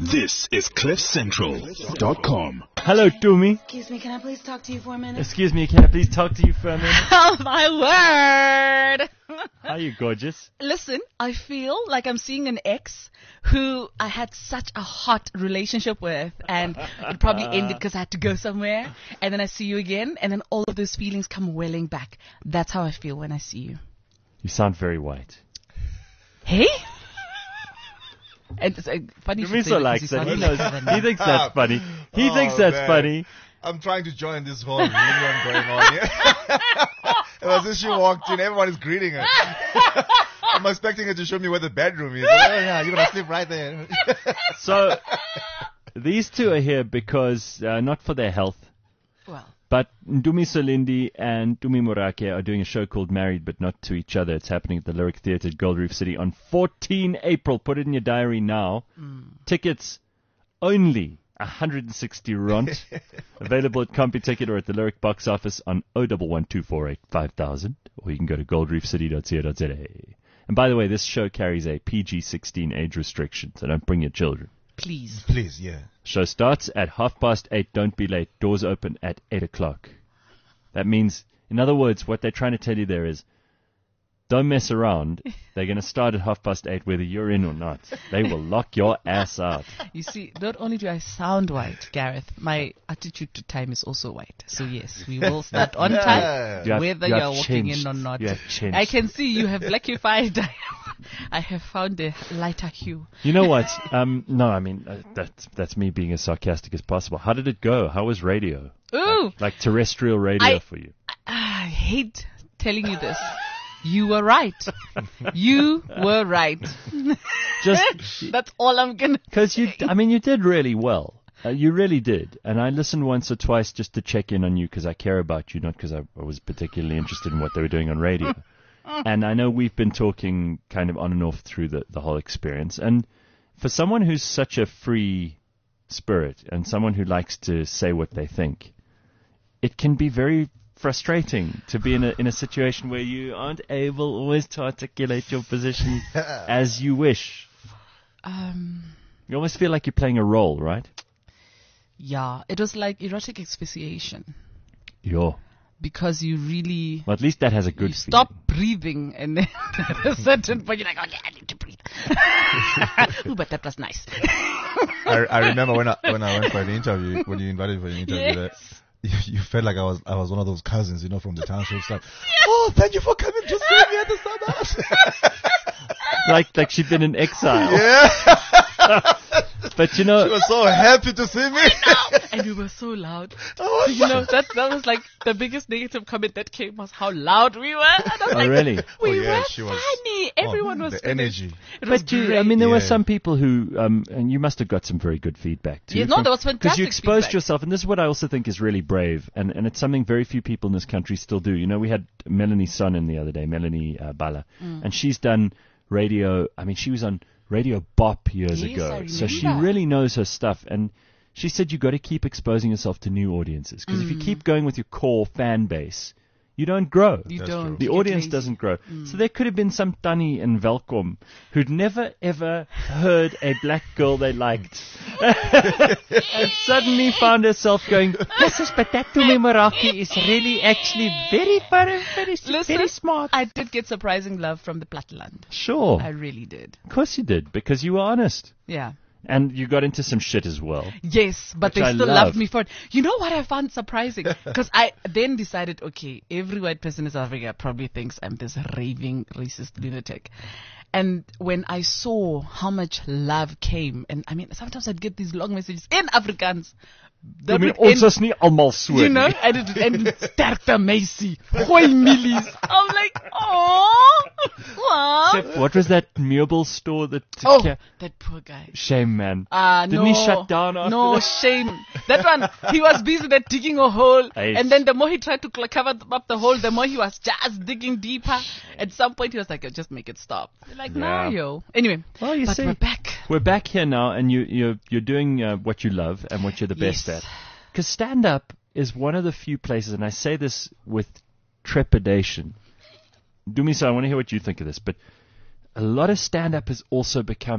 This is CliffCentral.com. Hello, Tumi. Excuse me, can I please talk to you for a minute? Excuse me, can I please talk to you for a minute? Oh, my word. Are you gorgeous? Listen, I feel like I'm seeing an ex who I had such a hot relationship with, and it probably ended because I had to go somewhere, and then I see you again, and then all of those feelings come welling back. That's how I feel when I see you. You sound very white. Hey? And it's funny. Dumiso likes that. He knows. He thinks that's funny. He thinks that's funny. I'm trying to join this whole reunion going on here. And as soon as she walked in, everyone is greeting her. I'm expecting her to show me where the bedroom is. Oh, yeah, you're going to sleep right there. So, these two are here because, not for their health, Well, but Ndumi Solindi and Tumi Morake are doing a show called Married But Not to Each Other. It's happening at the Lyric Theatre at Gold Reef City on 14 April. Put it in your diary now. Tickets only 160 rand. Available at CompuTicket or at the Lyric box office on 0112485000, or you can go to goldreefcity.co.za. And by the way, this show carries a PG-16 age restriction, so don't bring your children. please. Please, yeah. Show starts at 8:30. Don't be late. Doors open at 8 o'clock. That means, in other words, what they're trying to tell you there is, don't mess around. They're going to start at 8:30 whether you're in or not. They will lock your ass out. You see, not only do I sound white, Gareth, my attitude to time is also white. So yes, we will start on time, You have- whether you have you're walking changed. in or not. You have changed. I can see you have blackified. I have found a lighter hue. You know what? No, I mean, that's me being as sarcastic as possible. How did it go? How was radio? Ooh, Like terrestrial radio for you? I hate telling you this. You were right. You were right. Just That's all I'm gonna. because you did really well. You really did. And I listened once or twice just to check in on you because I care about you, not because I was particularly interested in what they were doing on radio. And I know we've been talking kind of on and off through the whole experience. And for someone who's such a free spirit and someone who likes to say what they think, it can be very frustrating to be in a situation where you aren't able always to articulate your position as you wish. You almost feel like you're playing a role, right? Yeah, it was like erotic asphyxiation Yo. because you really. Well, at least that has a good You feeling. stop breathing, and then at a certain point you're like, okay, I need to breathe. Ooh, but that was nice. I remember when I went for the interview, when you invited me for the interview, that you felt like I was one of those cousins, from the township. It's like, oh, thank you for coming to see me at the summer. like she'd been in exile. Yeah. But She was so happy to see me. And we were so loud. Oh, That was like the biggest negative comment that came was how loud we were. And I was like, really? we Oh, yeah, were she was- funny. Everyone was the funny. energy. It was But great. there were Yeah. some people who, and you must have got some very good feedback too. Yeah, no, there was Because fantastic you exposed feedback. yourself, and this is what I also think is really brave, and it's something very few people in this country still do. We had Melanie Son in the other day, Melanie Bala, and she's done radio. I mean, she was on Radio Bop years Yes, ago, I so she remember. really knows her stuff. And she said you got to keep exposing yourself to new audiences, because if you keep going with your core fan base, you don't grow. You That's don't. true. The You get audience lazy. doesn't grow. So there could have been some Tannie in Welkom who'd never ever heard a black girl they liked. And suddenly found herself going, yes, but that Tumi Morake is really actually very Listen, smart. I did get surprising love from the Platteland. Sure. I really did. Of course you did, because you were honest. Yeah. And you got into some shit as well. Yes, but Which they I still love. loved me for it. You know what I found surprising? Because I then decided, okay, every white person in South Africa probably thinks I'm this raving racist lunatic. And when I saw how much love came, and I mean, sometimes I'd get these long messages in Afrikaans. That would end- is nie almal so you know, nie. and it ended sterkte meisie, gooi millies. I'm like, oh, Except, what was that meuble store that... oh, that poor guy. Shame, man. No. Didn't he shut down after No, that? shame. That one, he was busy there digging a hole. Aish. And then the more he tried to cover up the hole, the more he was just digging deeper. At some point, he was like, just make it stop. You're like, Yeah. nah, yo. Anyway, Well, you but see. we're back. We're back here now, and you're doing what you love and what you're the best Yes. at. Because stand-up is one of the few places, and I say this with trepidation. Dumiso, I want to hear what you think of this, but a lot of stand-up has also become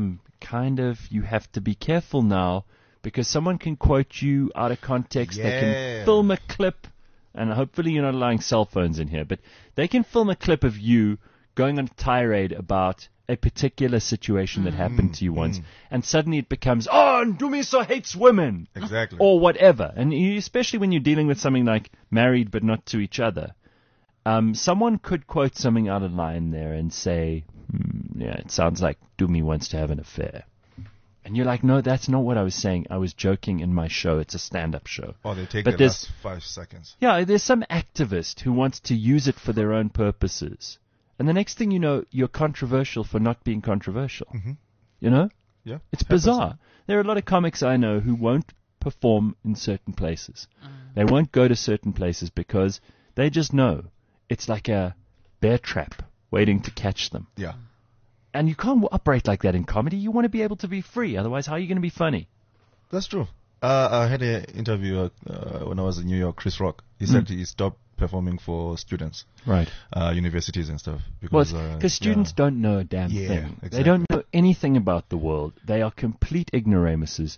you have to be careful now because someone can quote you out of context. They Yeah. can film a clip, and hopefully you're not allowing cell phones in here, but they can film a clip of you going on a tirade about a particular situation that happened to you once, and suddenly it becomes, oh, Ndumiso hates women, Exactly. or whatever. And especially when you're dealing with something like married but not to each other. Someone could quote something out of line there and say, yeah, it sounds like Dumi wants to have an affair. And you're like, no, that's not what I was saying. I was joking in my show. It's a stand-up show. Or they take But the there's- last 5 seconds. Yeah, there's some activist who wants to use it for their own purposes. And the next thing you know, you're controversial for not being controversial. You know? Yeah. It's happens. bizarre. There are a lot of comics I know who won't perform in certain places. They won't go to certain places because they just know it's like a bear trap waiting to catch them. Yeah. And you can't operate like that in comedy. You want to be able to be free. Otherwise, how are you going to be funny? That's true. I had an interview when I was in New York, Chris Rock. He said he stopped performing for students, Right. universities and stuff. Well, Because because students don't know a damn Yeah, thing. They exactly. don't know anything about the world. They are complete ignoramuses.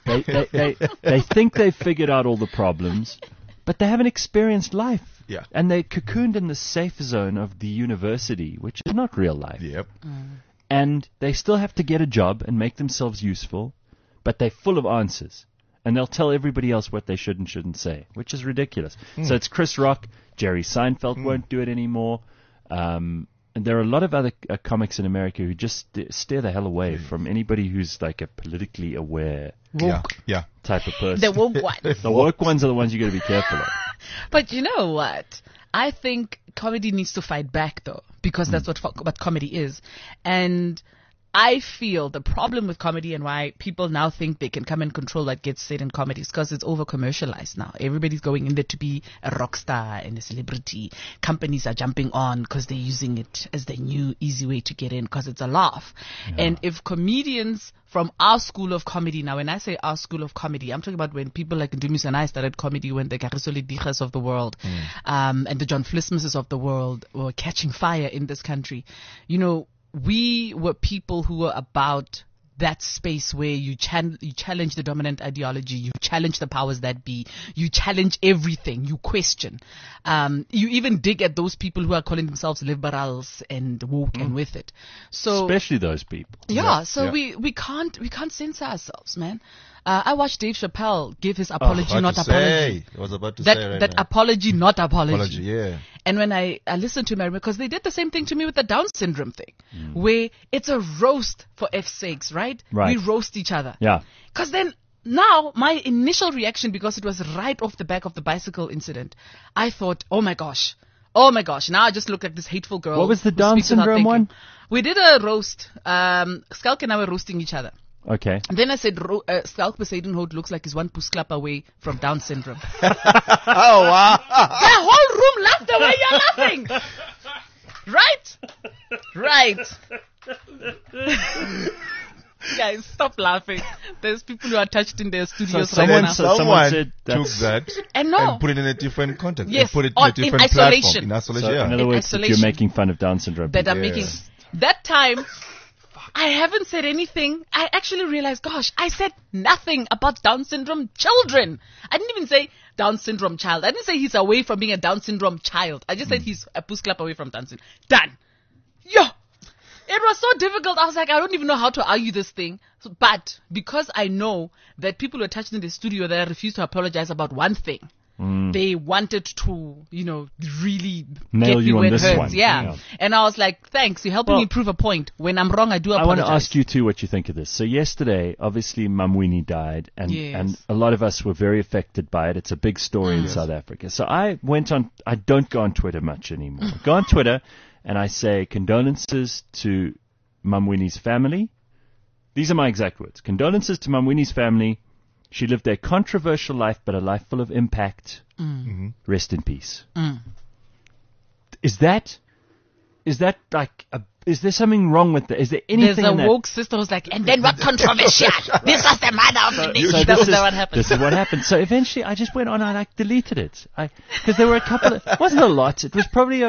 they think they've figured out all the problems, but they haven't experienced life. Yeah. And they're cocooned in the safe zone of the university, which is not real life. Yep. And they still have to get a job and make themselves useful, but they're full of answers. And they'll tell everybody else what they should and shouldn't say, which is ridiculous. So it's Chris Rock, Jerry Seinfeld won't do it anymore. And there are a lot of other comics in America who just steer the hell away from anybody who's like a politically aware Yeah. Yeah. type of person. The woke ones. The woke ones are the ones you got to be careful of. But you know what? I think comedy needs to fight back, though, because that's what comedy is. And I feel the problem with comedy and why people now think they can come and control what gets said in comedy is because it's over commercialized now. Everybody's going in there to be a rock star and a celebrity. Companies are jumping on because they're using it as the new easy way to get in because it's a laugh. And if comedians from our school of comedy, now when I say our school of comedy, I'm talking about when people like Ndumis and I started comedy, when the Kagiso Ledigas of the world and the John Flismuses of the world were catching fire in this country. You know, we were people who were about that space where you challenge the dominant ideology, you challenge the powers that be, you challenge everything, you question. You even dig at those people who are calling themselves liberals and woke and with it. So Especially those people. so we can't censor ourselves, man. I watched Dave Chappelle give his apology, What not to apology. say? I was about to say right That now. apology, not apology. Apology, yeah. And when I listened to him, because they did the same thing to me with the Down syndrome thing, where it's a roast for F's sakes, right? Right. We roast each other. Yeah. Because then now my initial reaction, because it was right off the back of the bicycle incident, I thought, oh my gosh, now I just look like this hateful girl. What was the who Down speaks without syndrome thinking. one? We did a roast. Skulk and I were roasting each other. Okay. And then I said, Skulk Besadenhout looks like he's one pusklap away from Down syndrome. Oh, wow. The whole room laughed the way you're laughing. Right. Guys, stop laughing. There's people who are touched in their studios So right someone now. said- Someone said took that's- that And no. and put it in a different context. Yes, And put it or in a in different isolation. platform. In isolation, So yeah. in other words, that you're isolation. making fun of Down syndrome. That I'm Yeah. making. That time, I haven't said anything. I actually realized, gosh, I said nothing about Down syndrome children. I didn't even say Down syndrome child. I didn't say he's away from being a Down syndrome child. I just said he's a pusklap away from Down syndrome. Done. Yo! It was so difficult. I was like, I don't even know how to argue this thing. But because I know that people were touched in the studio that refused to apologize about one thing, they wanted to, really Nail get me you on where it this hurts. one. Yeah. Yeah. And I was like, thanks, you're helping Well, me prove a point. When I'm wrong, I do I apologize. want to ask you too what you think of this. So yesterday, obviously, Mamwini died, and Yes. and a lot of us were very affected by it. It's a big story in South Africa. So I went on. I don't go on Twitter much anymore. Go on Twitter, and I say condolences to Mamwini's family. These are my exact words. Condolences to Mamwini's family. She lived a controversial life, but a life full of impact. Rest in peace. Is that like is there something wrong with that? Is there anything There's a in that? woke sister who's like, and then what controversial? This was the mother of the nation. So That was this is what happened. This is what happened. So eventually, I just went on. I deleted it. Because there were a couple. It wasn't a lot. It was probably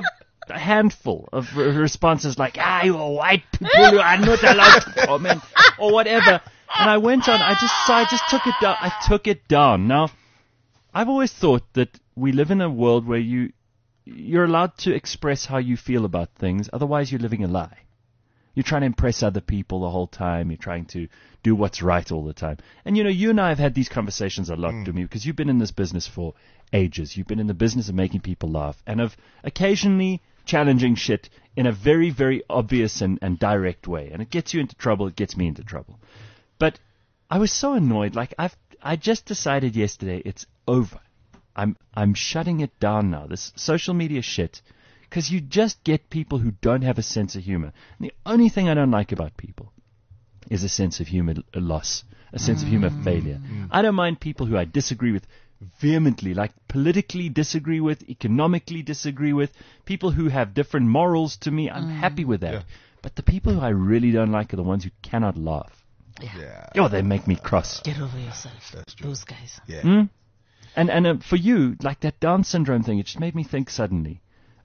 a handful of responses like, you white people who are not allowed to comment, or whatever. And I went on, I just took it down. I took it down. Now, I've always thought that we live in a world where you're allowed to express how you feel about things, otherwise you're living a lie. You're trying to impress other people the whole time. You're trying to do what's right all the time. And, you and I have had these conversations a lot, Dumi, because you've been in this business for ages. You've been in the business of making people laugh and of occasionally challenging shit in a very, very obvious and direct way. And it gets you into trouble. It gets me into trouble. But I was so annoyed. Like, I just decided yesterday it's over. I'm shutting it down now. This social media shit. Because you just get people who don't have a sense of humor. And the only thing I don't like about people is a sense of humor loss, a sense of humor failure. I don't mind people who I disagree with vehemently, like politically disagree with, economically disagree with, people who have different morals to me. I'm happy with that. Yeah. But the people who I really don't like are the ones who cannot laugh. Yeah. They make me cross. Get over yourself. Those guys. Yeah. And for you, like that Down syndrome thing, it just made me think suddenly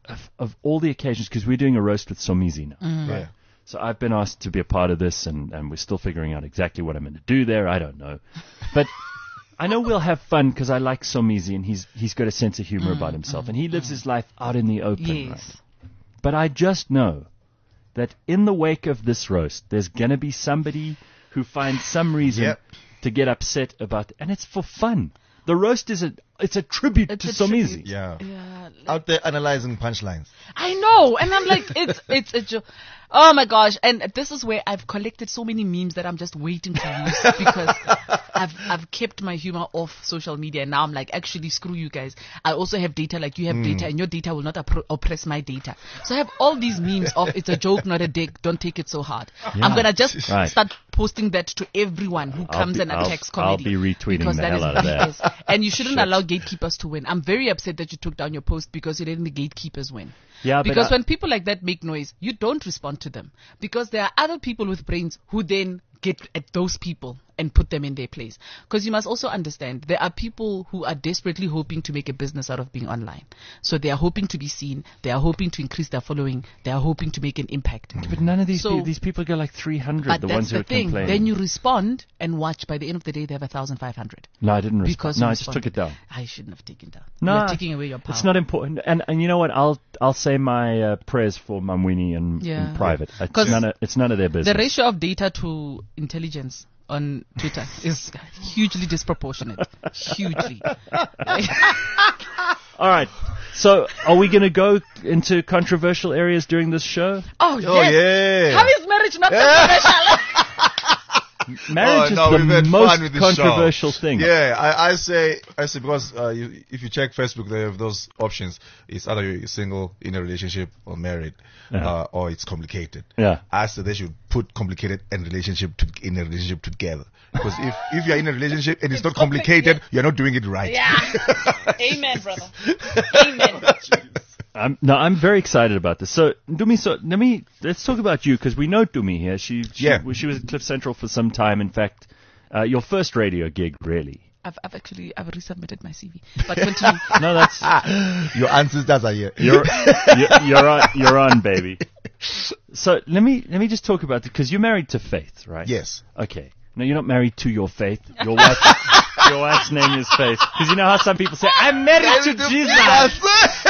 of all the occasions, because we're doing a roast with Somizi now. Right? So I've been asked to be a part of this, and we're still figuring out exactly what I'm going to do there. I don't know. But I know we'll have fun because I like Somizi, and he's got a sense of humor about himself, and he lives his life out in the open. Yes. Right? But I just know that in the wake of this roast, there's going to be somebody who finds some reason to get upset about it, and it's for fun. The roast is it's a tribute to Somizi. Yeah. Out there analyzing punchlines. I know, and I'm like, it's a joke. Oh my gosh! And this is where I've collected so many memes that I'm just waiting to use because I've kept my humor off social media, and now I'm like, actually, screw you guys. I also have data like you have data, and your data will not oppress my data. So I have all these memes of it's a joke, not a dick. Don't take it so hard. Yeah. I'm gonna just start posting that to everyone who comes and attacks comedy. I'll be retweeting the hell out of that. And you shouldn't allow gatekeepers to win. I'm very upset that you took down your post because you didn't let the gatekeepers win. Yeah, because when people like that make noise, you don't respond to them. Because there are other people with brains who then get at those people and put them in their place. Because you must also understand, there are people who are desperately hoping to make a business out of being online. So they are hoping to be seen. They are hoping to increase their following. They are hoping to make an impact. But none of these these people get like 300, but the that's ones who the are thing. complaining. Then you respond and watch. By the end of the day, they have 1,500. No, I didn't respond. No, I just took it down. I shouldn't have taken down. No, you're taking away your power. It's not important. And you know what? I'll say my prayers for Mamwini in private. It's none of their business. The ratio of data to intelligence on Twitter is hugely disproportionate. Hugely. All right. So, are we going to go into controversial areas during this show? Oh yes. How is marriage not controversial? Marriage is the most controversial thing. Yeah, I say because if you check Facebook, they have those options. It's either you're single, in a relationship, or married, or it's complicated. Yeah. I say they should put complicated and in a relationship together. Because if you're in a relationship and it's not complicated, you're not doing it right. Yeah. Amen, brother. Amen. I'm very excited about this. So, Dumi, let's talk about you, because we know Dumi here. She was at Cliff Central for some time. In fact, your first radio gig, really. I've resubmitted my CV. But continue. No, that's your ancestors are here. You're on, baby. So let me just talk about it, because you're married to Faith, right? Yes. Okay. No, you're not married to your Faith. Your wife's name is Faith. Because you know how some people say, I'm married to Jesus.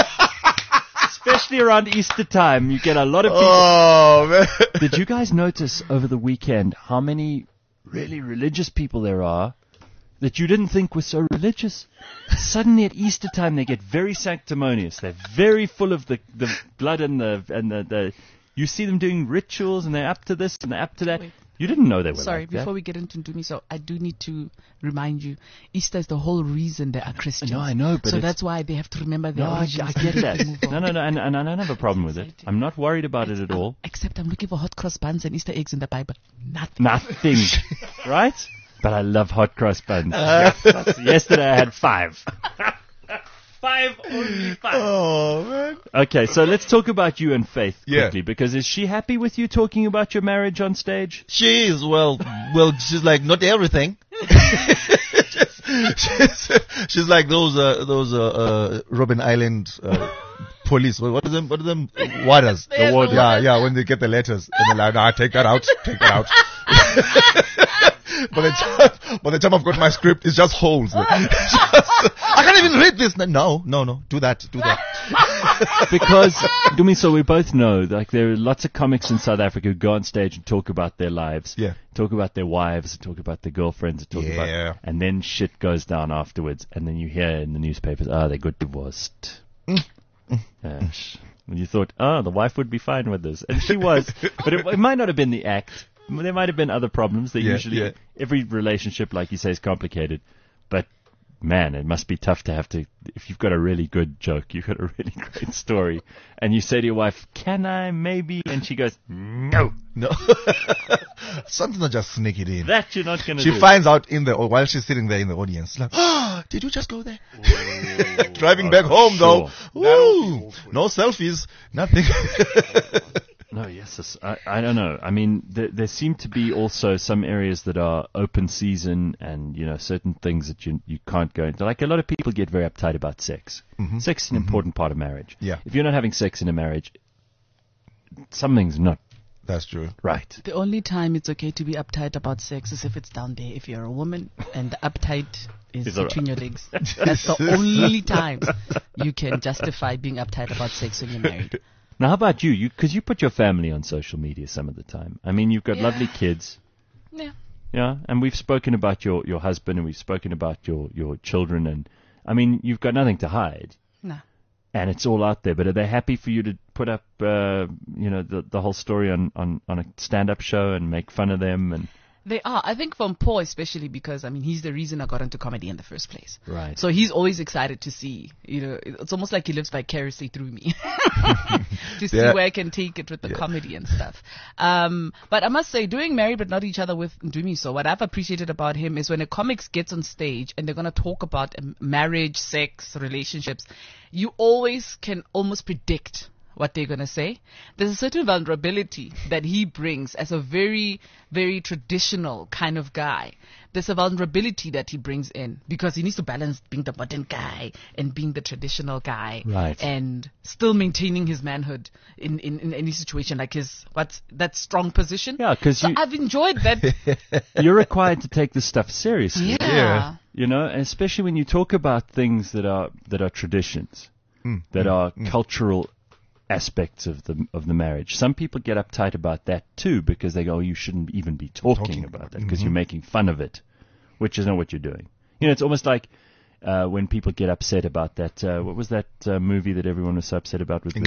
Especially around Easter time, you get a lot of people. Oh, man. Did you guys notice over the weekend how many really religious people there are that you didn't think were so religious? Suddenly at Easter time, they get very sanctimonious. They're very full of the blood and the. You see them doing rituals, and they're up to this and they're up to that. Wait. You didn't know they were Sorry, like that. before we get into Dumi, so I do need to remind you, Easter is the whole reason they are Christians. No, I know, but so that's why they have to remember their origins. I get that. No, and I don't have a problem with it. I'm not worried about it at all. Except I'm looking for hot cross buns and Easter eggs in the Bible. Nothing. Right? But I love hot cross buns. Yesterday I had 5. Only 5. Oh, man. Okay, so let's talk about you and Faith quickly, because is she happy with you talking about your marriage on stage? She is, well, she's like, not everything. she's like those Robben Island police. What are them? Warders. The warders. Yeah. When they get the letters, and they're like, "Nah, take that out. Take that out." By the time I've got my script, it's just holes. I can't even read this. No. Do that. Because, Dumiso, we both know, like, there are lots of comics in South Africa who go on stage and talk about their lives, talk about their wives, talk about their girlfriends, and then shit goes down afterwards, and then you hear in the newspapers, they got divorced. And you thought, the wife would be fine with this, and she was, but it might not have been the act. There might have been other problems. Usually, every relationship, like you say, is complicated, but man, it must be tough to have to, if you've got a really good joke, you've got a really great story, and you say to your wife, "Can I maybe?" And she goes, No. Sometimes I just sneak it in. That you're not going to do. She finds out while she's sitting there in the audience, like, did you just go there? Driving back home, though. Ooh, no selfies, nothing. No, yes, I don't know. I mean, there seem to be also some areas that are open season, and certain things that you can't go into. Like, a lot of people get very uptight about sex. Mm-hmm. Sex is an important part of marriage. Yeah. If you're not having sex in a marriage, something's not. That's true. Right. The only time it's okay to be uptight about sex is if it's down there. If you're a woman and the uptight is between your legs, that's the only time you can justify being uptight about sex when you're married. Now, how about you? Because you put your family on social media some of the time. I mean, you've got lovely kids. Yeah. Yeah, and we've spoken about your husband, and we've spoken about your children, and I mean, you've got nothing to hide. No. And it's all out there. But are they happy for you to put up, the whole story on a stand-up show and make fun of them? And they are. I think from Paul especially, because, I mean, he's the reason I got into comedy in the first place. Right. So he's always excited to see, it's almost like he lives vicariously through me to see where I can take it with the comedy and stuff. But I must say, doing Married But Not Each Other with Dumiso, what I've appreciated about him is when a comic gets on stage and they're going to talk about marriage, sex, relationships, you always can almost predict what they're going to say. There's a certain vulnerability that he brings as a very, very traditional kind of guy. There's a vulnerability that he brings in because he needs to balance being the modern guy and being the traditional guy. Right. And still maintaining his manhood in any situation, like that strong position. Yeah, because I've enjoyed that. You're required to take this stuff seriously. Yeah. Especially when you talk about things that are traditions, that are cultural aspects of the marriage. Some people get uptight about that too because they go, you shouldn't even be talking about that because you're making fun of it, which is not what you're doing. It's almost like when people get upset about that. What was that movie that everyone was so upset about? With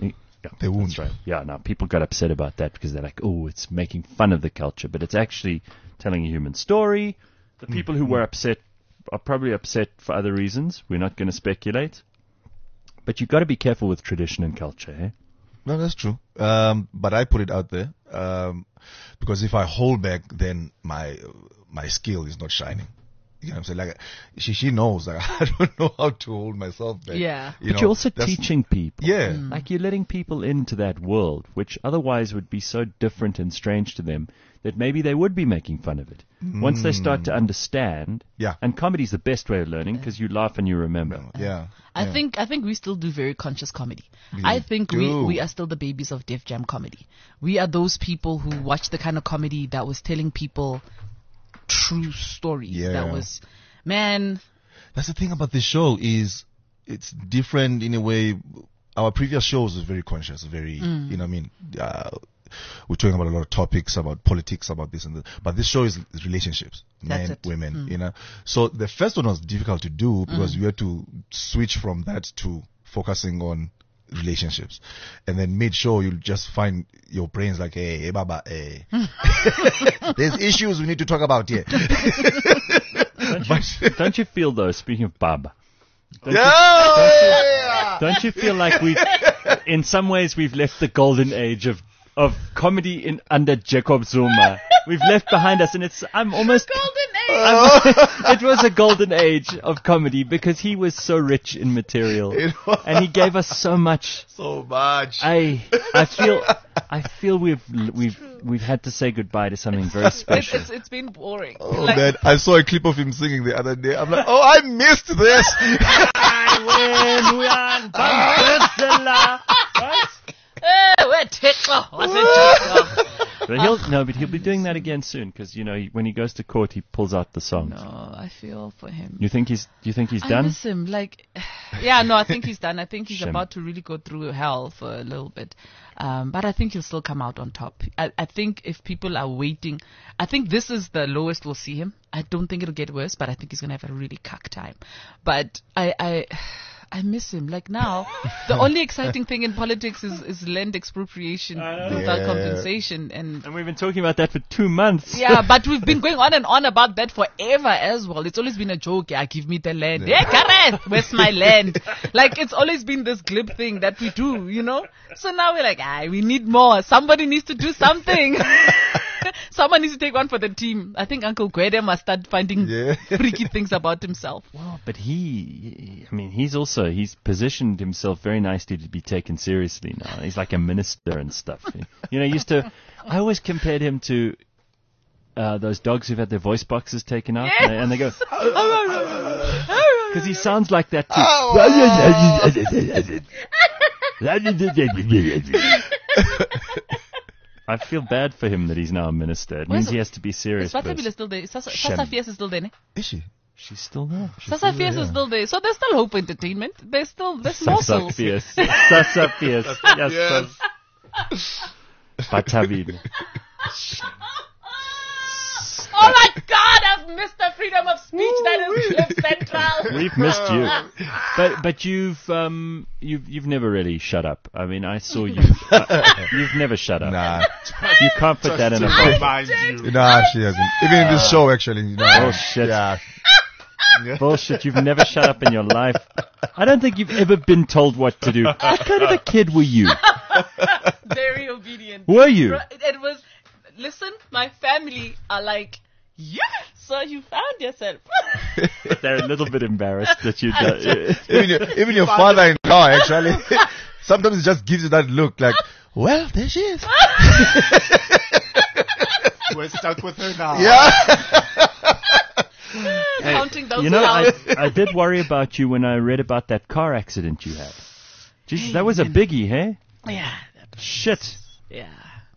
The Wound. That's right. Yeah, no, people got upset about that because they're like, oh, it's making fun of the culture, but it's actually telling a human story. The people who were upset are probably upset for other reasons. We're not going to speculate. But you've got to be careful with tradition and culture, eh? No, that's true. But I put it out there because if I hold back, then my skill is not shining. You know what I'm saying? Like she knows. Like, I don't know how to hold myself back. Yeah. But you're also teaching people. Yeah. Like you're letting people into that world, which otherwise would be so different and strange to them that maybe they would be making fun of it. Once they start to understand. Yeah. And comedy's the best way of learning because you laugh and you remember. Yeah. I think we still do very conscious comedy. We I think do. we are still the babies of Def Jam comedy. We are those people who watch the kind of comedy that was telling people true stories. Yeah. That was, man. That's the thing about this show is it's different in a way. Our previous shows was very conscious, very, you know what I mean? We're talking about a lot of topics, about politics, about this and that. But this show is relationships, That's men, it. women, you know. So the first one was difficult to do because you had to switch from that to focusing on relationships. And then mid-show, you'll just find your brains like, hey, baba, hey. There's issues we need to talk about here. Don't you feel, though, speaking of Baba, don't you feel like in some ways we've left the golden age of comedy under Jacob Zuma? We've left behind us, and I'm almost it was a golden age of comedy because he was so rich in material, and he gave us so much. So much. I feel we've had to say goodbye to something very special. It's been boring. Oh man, I saw a clip of him singing the other day. I'm like, oh, I missed this. I win, we are Zilla. What? Where Teco? What's it? But he'll be doing that again soon because when he goes to court he pulls out the songs. No, I feel for him. Do you think he's I done? miss him. I think he's done. I think he's Shame. about to really go through hell for a little bit. But I think he'll still come out on top. I think if people are waiting, I think this is the lowest we'll see him. I don't think it'll get worse, but I think he's going to have a really cuck time. But I miss him. Like now, the only exciting thing in politics is land expropriation without Yeah. compensation. And And we've been talking about that for 2 months. yeah, but we've been going on and on about that forever as well. It's always been a joke. Yeah, give me the land. Yeah, Gareth, where's my land? Like, it's always been this glib thing that we do, So now we're like, we need more. Somebody needs to do something. Someone needs to take one for the team. I think Uncle Gwede must start finding Yeah. freaky things about himself. Well, but he's positioned himself very nicely to be taken seriously now. He's like a minister and stuff. I always compared him to those dogs who've had their voice boxes taken out, Yes. and they go, because he sounds like that too. I feel bad for him that he's now a minister. It means he has to be serious. Is Fatabile still there? Sasa Fierce is still there, ne? Is she? She's still there. Sasa Fierce is still there. So there's still hope for entertainment. There's Sasa morsels. Fierce. Sasa Fierce. Yes. Fatabile. Oh my God, I've missed the freedom of speech that is Cliff Central. We've missed you, but you've never really shut up. I mean, I saw you. You've never shut up. Nah. You can't put that in a book. Remind you. Nah, she hasn't. Even in this show, actually. Oh, shit. Yeah. Bullshit. You've never shut up in your life. I don't think you've ever been told what to do. What kind of a kid were you? Very obedient. Were you? It was, listen, my family are like, yeah, so you found yourself. They're a little bit embarrassed that you. Even your father-in-law, actually. Sometimes it just gives you that look like, well, there she is. We're stuck with her now. Yeah. Counting those I did worry about you when I read about that car accident you had. Jesus, that was a biggie, hey? Yeah. Shit. Yeah.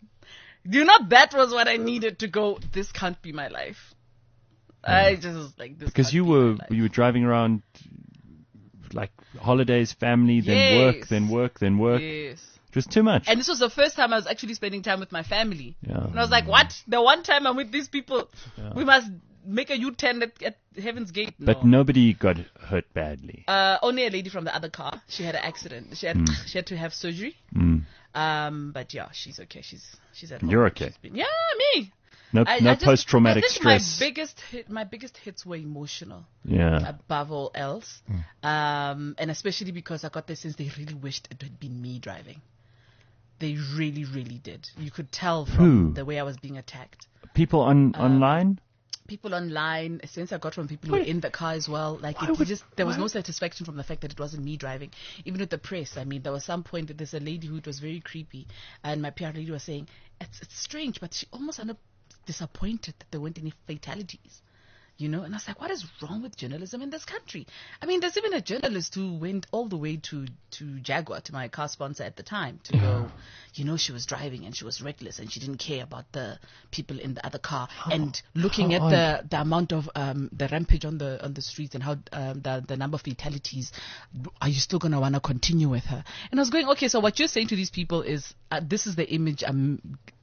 That was what I needed to go, this can't be my life. I just was like, this Because can't you be my were life. driving around like holidays, family, then Yes. work, then work, then work. Yes. It was too much. And this was the first time I was actually spending time with my family. Yeah. And I was like, what? The one time I'm with these people, we must make a U-turn at Heaven's Gate. No. But nobody got hurt badly. Only a lady from the other car. She had an accident. She had to have surgery. Mm. But yeah, she's okay. She's at home. You're okay. Yeah, me. No, I no just- post-traumatic I think stress. My biggest hits were emotional. Yeah. Above all else, and especially because I got the sense they really wished it had been me driving. They really, really did. You could tell from Who? the way I was being attacked. People online? People online, a sense I got from people who were in the car as well. Like there was no satisfaction from the fact that it wasn't me driving. Even with the press, I mean, there was some point that there's a lady who was very creepy, and my PR lady was saying it's strange, but she almost ended up disappointed that there weren't any fatalities. And I was like, what is wrong with journalism in this country? I mean, there's even a journalist who went all the way to Jaguar, to my car sponsor at the time, to go, she was driving and she was reckless and she didn't care about the people in the other car. And looking at the amount of the rampage on the streets and how the number of fatalities, are you still going to want to continue with her? And I was going, okay, so what you're saying to these people is, this is the image I'm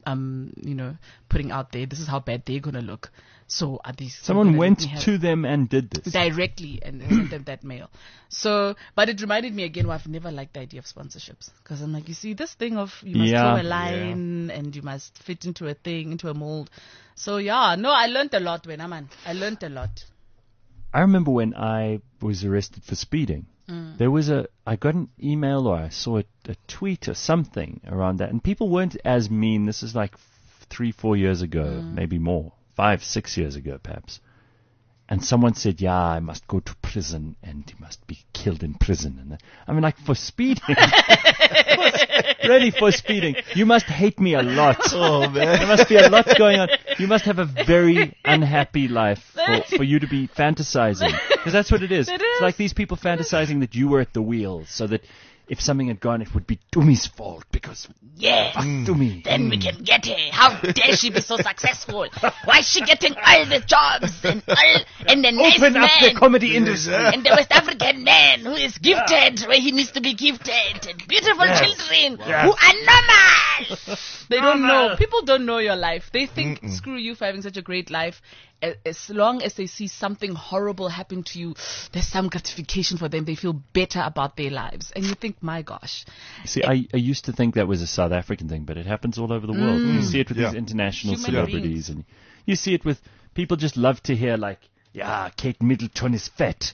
putting out there. This is how bad they're going to look. So are these Someone went to them and did this. directly and sent them that mail. So, but it reminded me again, I've never liked the idea of sponsorships, because I'm like, you see, this thing of you must Yeah. throw a line and you must fit into a thing, into a mold. So yeah, no, I learned a lot when I learned a lot. I remember when I was arrested for speeding. I got an email or I saw a tweet or something around that, and people weren't as mean. This is like 3-4 years ago, maybe more, 5-6 years ago perhaps. And someone said, yeah, I must go to prison and he must be killed in prison. And I mean, like, for speeding. Really, for speeding. You must hate me a lot. Oh, man. There must be a lot going on. You must have a very unhappy life for you to be fantasizing. Because that's what it is. It It's is. like these people fantasizing that you were at the wheel so that if something had gone, it would be Tumi's fault because Yes. fuck Tumi. Then we can get her. How dare she be so successful? Why is she getting all the jobs and the nice Open up the man comedy industry. and the West African man who is gifted where he needs to be gifted and beautiful children who are normal. They don't know. People don't know your life. They think screw you for having such a great life. As long as they see something horrible happen to you, there's some gratification for them. They feel better about their lives. And you think, my gosh. See, I used to think that was a South African thing, but it happens all over the world. You see it with these international Human celebrities, and you see it with people just love to hear like, yeah, Kate Middleton is fat.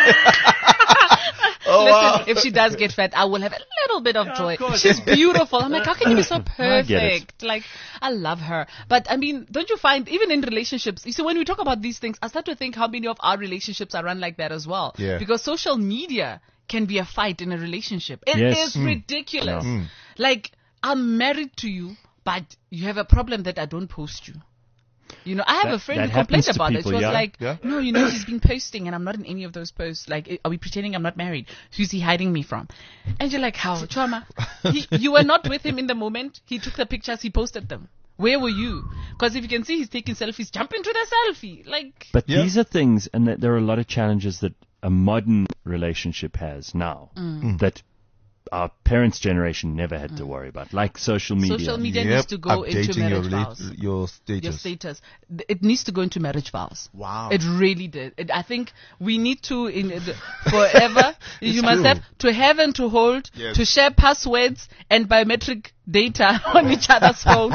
Listen, if she does get fat, I will have a little bit of joy. She's beautiful. I'm like, how can you be so I get it. perfect? Like, I love her. But I mean, don't you find, even in relationships, you see, when we talk about these things, I start to think how many of our relationships are run like that as well. Yeah. Because social media can be a fight in a relationship. It Yes. is ridiculous. Like, I'm married to you, but you have a problem that I don't post you. You know, I have a friend that who complained happens to about it. people, She was yeah. like, Yeah. no, you know, he's been posting and I'm not in any of those posts. Like, are we pretending I'm not married? Who's he hiding me from? And you're like, how? Choma, you were not with him in the moment. He took the pictures, he posted them. Where were you? Because if you can see he's taking selfies, jump into the selfie. Like, But Yeah. these are things, and that there are a lot of challenges that a modern relationship has now that our parents' generation never had to worry about, like social media. social media Yep, needs to go into updating marriage vows. your status. Your status. It needs to go into marriage vows. Wow. It really did. I think we need to, forever, you must have to have and to hold, Yes. to share passwords and biometric data on each other's phone,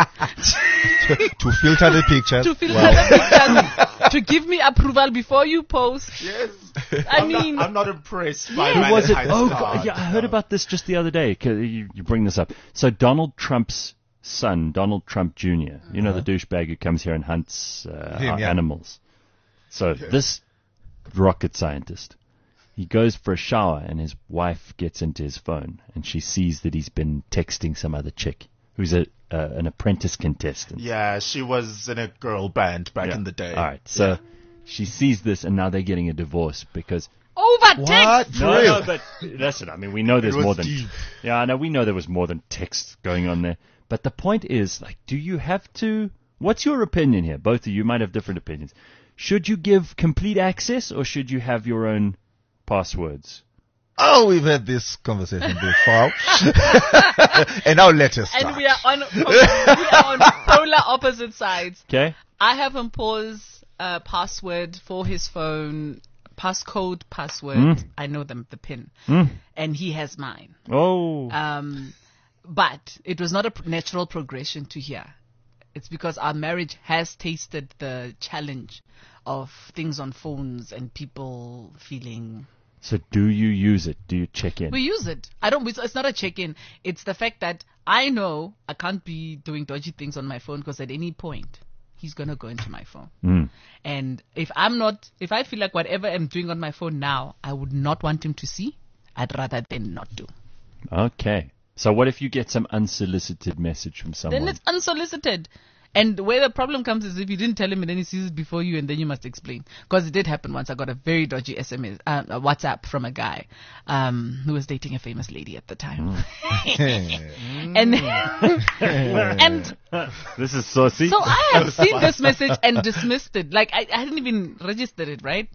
to filter the pictures. to filter the pictures, to give me approval before you post. Yes. I mean, I'm not impressed by Who Man was in it? High Oh, Start. God, yeah, I heard about this just the other day. 'Cause you bring this up. So Donald Trump's son, Donald Trump Jr., you know, the douchebag who comes here and hunts our yeah. animals. So this rocket scientist, he goes for a shower and his wife gets into his phone and she sees that he's been texting some other chick who's an apprentice contestant. Yeah, she was in a girl band back in the day. All right, so she sees this and now they're getting a divorce because... over What? text. For No, real? no, but listen, I mean, we know there's was more than... deep. Yeah, I know, we know there was more than text going on there. But the point is, like, do you have to... What's your opinion here? Both of you might have different opinions. Should you give complete access or should you have your own passwords? Oh, we've had this conversation before. And now let us start. And we are on polar opposite sides. Okay? I have him pause password for his phone, passcode, password. I know them, the PIN. And he has mine. Oh. But it was not a natural progression to here. It's because our marriage has tasted the challenge of things on phones and people feeling... So do you use it? Do you check in? We use it. It's not a check-in. It's the fact that I know I can't be doing dodgy things on my phone because at any point he's going to go into my phone. And if I feel like whatever I'm doing on my phone now, I would not want him to see, I'd rather than not do. Okay. So what if you get some unsolicited message from someone? Then it's unsolicited. And where the problem comes is if you didn't tell him and then he sees it before you and then you must explain. Because it did happen once. I got a very dodgy SMS, a WhatsApp from a guy who was dating a famous lady at the time. and This is saucy. so I had seen this message and dismissed it. Like I hadn't even registered it, right?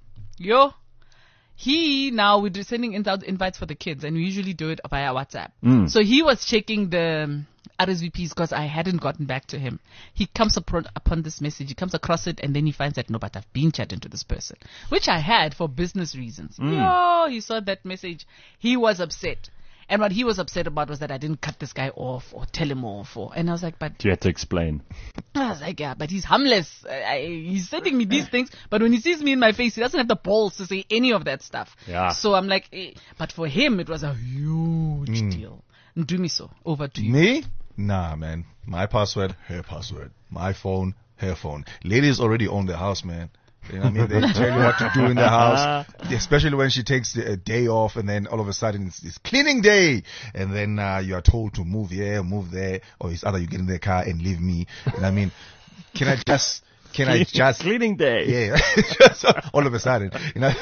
We're sending invites for the kids and we usually do it via WhatsApp. So he was checking the RSVPs because I hadn't gotten back to him. He comes upon this message, he comes across it and then he finds that, no, but I've been chatting to this person, which I had for business reasons. He saw that message. He was upset. And what he was upset about was that I didn't cut this guy off or tell him off. And I was like, but You had to explain. I was like, yeah, but he's harmless. He's sending me these things, but when he sees me in my face, he doesn't have the balls to say any of that stuff. Yeah. So I'm like, but for him, it was a huge deal. Do me so. Over to you. Me? Nah, man. My password, her password. My phone, her phone. Ladies already own the house, man. You know what I mean? They tell you what to do in the house, especially when she takes a day off and then all of a sudden it's cleaning day and then you are told to move here, move there, or it's either you get in the car and leave me. You know what I mean? Can I just can I just cleaning day? Yeah, just all of a sudden,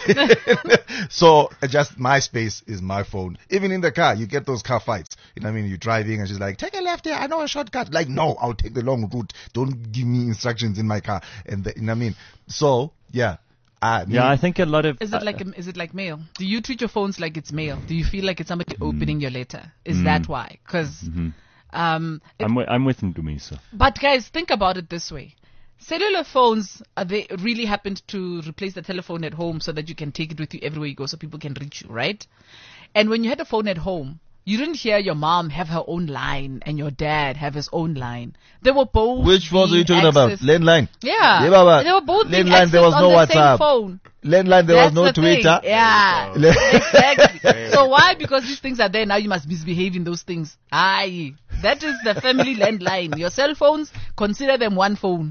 So just my space is my phone. Even in the car, you get those car fights. You're driving and she's like, take a left here. I know a shortcut. Like, no, I'll take the long route. Don't give me instructions in my car. And So, yeah. I think a lot of Is it like mail? Do you treat your phones like it's mail? Do you feel like it's somebody opening your letter? Is that why? Because I'm with Ndumiso. But guys, think about it this way. Cellular phones, they really happened to replace the telephone at home so that you can take it with you everywhere you go so people can reach you, right? And when you had a phone at home, you didn't hear your mom have her own line and your dad have his own line. They were both Which phones are you talking about? Landline. Yeah. Yeah, Baba. They were both being Landline, there was accessed no on the same WhatsApp. phone. Landline, there was That's no the thing. Twitter. Yeah, exactly. So why? Because these things are there now. You must misbehave in those things. Aye, that is the family landline. Your cell phones, consider them one phone.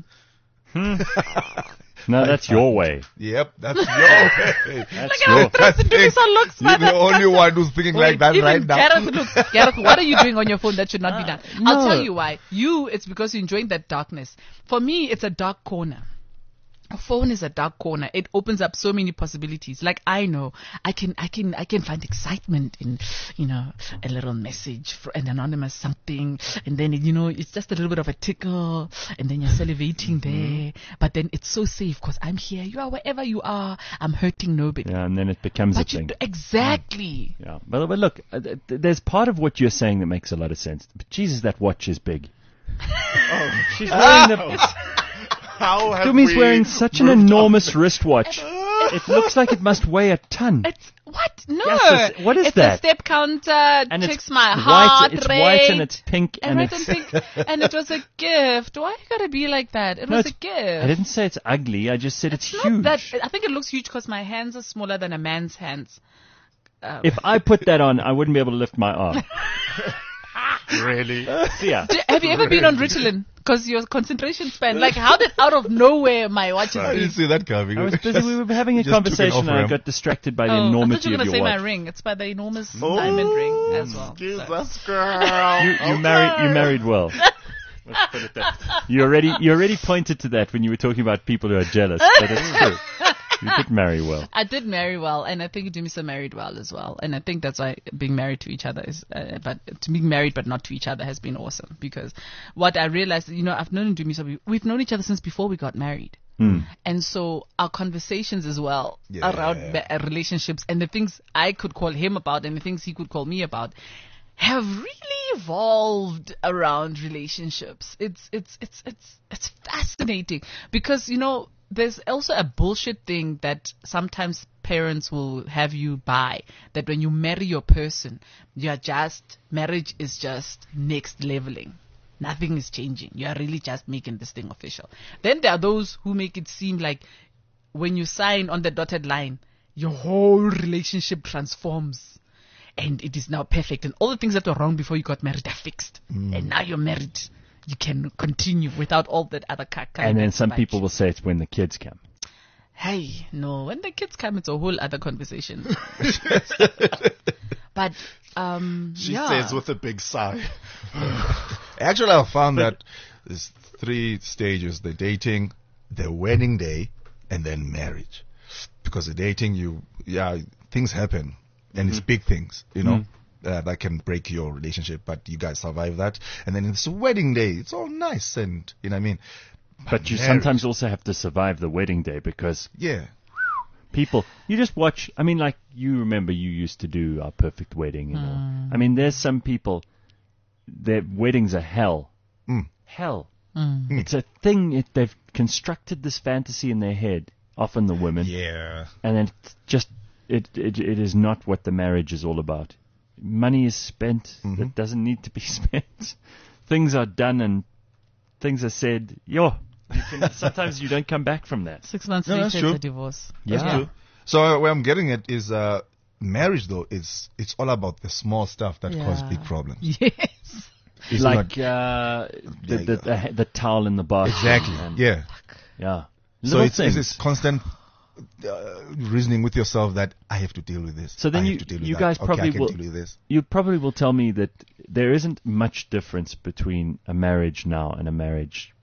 No, that's your way. Yep, that's your way. That's Look your. at how Ndumiso looks, You're man. the only one who's thinking like that Even right now. Gareth looks. Gareth, what are you doing on your phone that should not be done? I'll no. tell you why. It's because you're enjoying that darkness. For me, it's a dark corner. A phone is a dark corner. It opens up so many possibilities. Like I know, I can find excitement in, a little message for an anonymous something, and then it's just a little bit of a tickle, and then you're salivating there. But then it's so safe because I'm here. You are wherever you are. I'm hurting nobody. Yeah, and then it becomes But a thing. exactly. Yeah, but look, there's part of what you're saying that makes a lot of sense. But Jesus, that watch is big. She's wearing the. How have Dumi's we wearing such an moved enormous wristwatch. It looks like it must weigh a ton. It's what? No. Yes, what is it's that? a step counter. And Checks it's my white. heart It's rate. white and it's pink and and red it's. and pink. And it was a gift. Why you gotta be like that? It No, was a it's- gift. I didn't say it's ugly. I just said it's Not huge. that. I think it looks huge because my hands are smaller than a man's hands. If I put that on, I wouldn't be able to lift my arm. Really? Yeah. Have you ever been on Ritalin? Because your concentration span, like how did out of nowhere my watch is I big? didn't see that coming. I was busy. We were having a Just took it conversation off and I him. got distracted by the I thought enormity you were of gonna say your my watch. ring. It's by the enormous diamond ring as well. Jesus, girl. You married well. Let's put it that. You already pointed to that when you were talking about people who are jealous, but it's true. You did marry well. I did marry well, and I think Dumisa married well as well. And I think that's why being married to each other is, but to being married but not to each other has been awesome. Because what I realized, I've known Dumisa, we've known each other since before we got married. And so our conversations as well around relationships and the things I could call him about and the things he could call me about have really evolved around relationships. It's fascinating because, there's also a bullshit thing that sometimes parents will have you buy, that when you marry your person, marriage is just next leveling. Nothing is changing. You are really just making this thing official. Then there are those who make it seem like when you sign on the dotted line, your whole relationship transforms and it is now perfect. And all the things that were wrong before you got married are fixed. And now you're married. You can continue without all that other And then some people will say it's when the kids come. Hey, no, when the kids come, it's a whole other conversation. But, She says with a big sigh. Actually, I found that there's 3 stages: the dating, the wedding day, and then marriage. Because the dating, things happen, and it's big things, that can break your relationship, but you guys survive that. And then it's a wedding day. It's all nice and, But you marriage. sometimes also have to survive the wedding day because Yeah. people, you just watch. I mean, like you remember you used to do Our Perfect Wedding. I mean, there's some people, their weddings are hell. Hell. It's a thing. They've constructed this fantasy in their head, often the women. Yeah. And then it's just, it is not what the marriage is all about. Money is spent that doesn't need to be spent. Things are done and things are said. Sometimes you don't come back from that. 6 months No, later, that's it's true. a divorce. Yeah. That's true. So where I'm getting at is marriage, though, it's all about the small stuff that cause big problems. Yes. It's Like not- the towel in the bath. exactly. Yeah. Yeah. So Little it's things. this constant reasoning with yourself that I have to deal with this. So then I you- have to deal with you that. guys Okay, probably I can will- deal with this. You probably will tell me that there isn't much difference between a marriage now and a marriage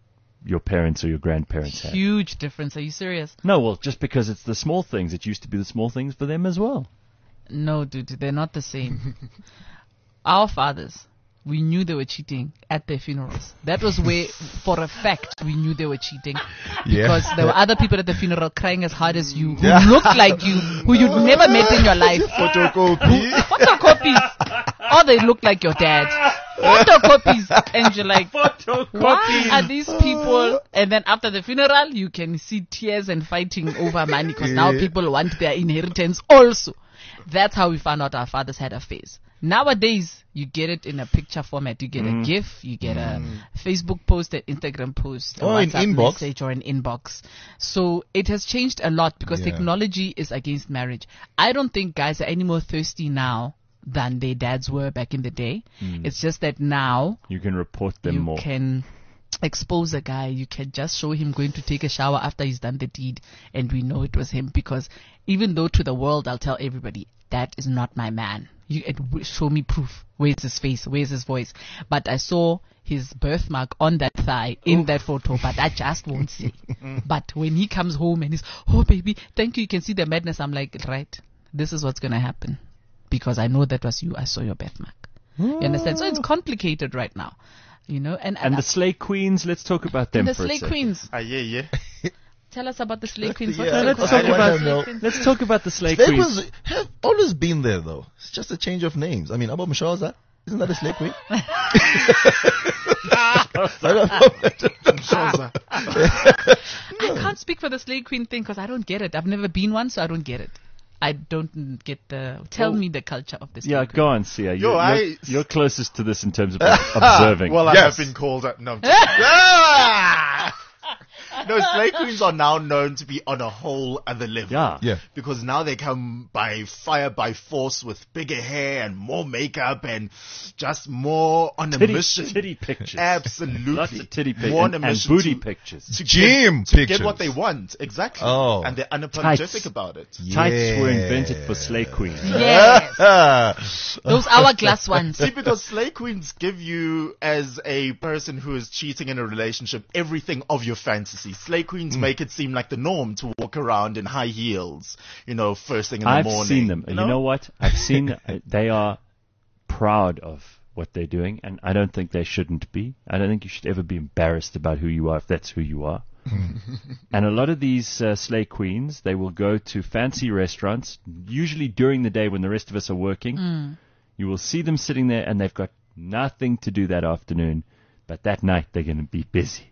your parents or your grandparents had. Huge difference. Are you serious? No, well, just because it's the small things. It used to be the small things for them as well. No, dude, they're not the same. Our fathers, we knew they were cheating at their funerals. That was where, for a fact, we knew they were cheating. Because there were other people at the funeral crying as hard as you, who looked like you, who you'd never met in your life. Photocopies. Or they look like your dad. Photocopies. And you're like, why are these people? And then after the funeral, you can see tears and fighting over money because now people want their inheritance also. That's how we found out our fathers had affairs. Nowadays, you get it in a picture format. You get a GIF, you get a Facebook post, an Instagram post, a WhatsApp message, or an inbox. So it has changed a lot because technology is against marriage. I don't think guys are any more thirsty now than their dads were back in the day. It's just that now you can report them more. You can expose a guy. You can just show him going to take a shower after he's done the deed, and we know it was him. Because even though to the world I'll tell everybody that is not my man. Show me proof. Where's his face? Where's his voice? But I saw his birthmark on that thigh in that photo, but I just won't say. But when he comes home and he's, oh baby, thank you, you can see the madness. I'm like, right, this is what's going to happen. Because I know that was you. I saw your birthmark. You understand? So it's complicated right now. You know, and the Slay Queens, let's talk about them the for a Slay second. Queens. Yeah. Tell us about the Slay Queens. Let's talk about the Slay Slay Queens. Queens have always been there, though. It's just a change of names. I mean, Abba Mshoza, isn't that a Slay Queen? I can't speak for the Slay Queen thing because I don't get it. I've never been one, so I don't get it. I don't get tell me the culture of this. Yeah, go on, Sia. Yo, You're closest to this in terms of observing. Well, I have been called that. No, no, Slay Queens are now known to be on a whole other level. Yeah. Because now they come by fire, by force, with bigger hair and more makeup and just more on a mission. Titty pictures. Absolutely. Lots of titty pictures More on a and mission booty to- pictures. To Pictures. get what they want. Exactly. Oh. And they're unapologetic Tights. about it. Tights were invented for Slay Queens. Yes. Those hourglass ones. See, because Slay Queens give you, as a person who is cheating in a relationship, everything of your fantasy. Slay Queens make it seem like the norm to walk around in high heels, first thing in the morning. I've seen them. You know what? I've seen they are proud of what they're doing, and I don't think they shouldn't be. I don't think you should ever be embarrassed about who you are if that's who you are. And a lot of these Slay Queens, they will go to fancy restaurants, usually during the day when the rest of us are working. You will see them sitting there, and they've got nothing to do that afternoon, but that night they're going to be busy.